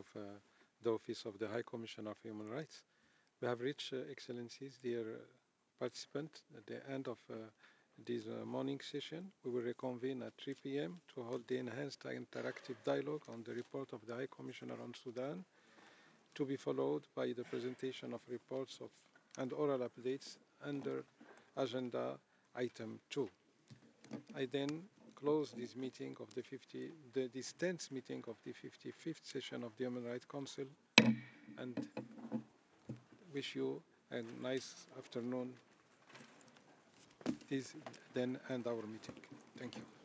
of the Office of the High Commissioner of Human Rights. We have reached, Excellencies, dear participants, at the end of this morning session. We will reconvene at 3 p.m. to hold the enhanced interactive dialogue on the report of the High Commissioner on Sudan, to be followed by the presentation of reports and oral updates under agenda item 2. I then close this meeting of this 10th meeting of the 55th session of the Human Rights Council, and wish you a nice afternoon. This then end our meeting. Thank you.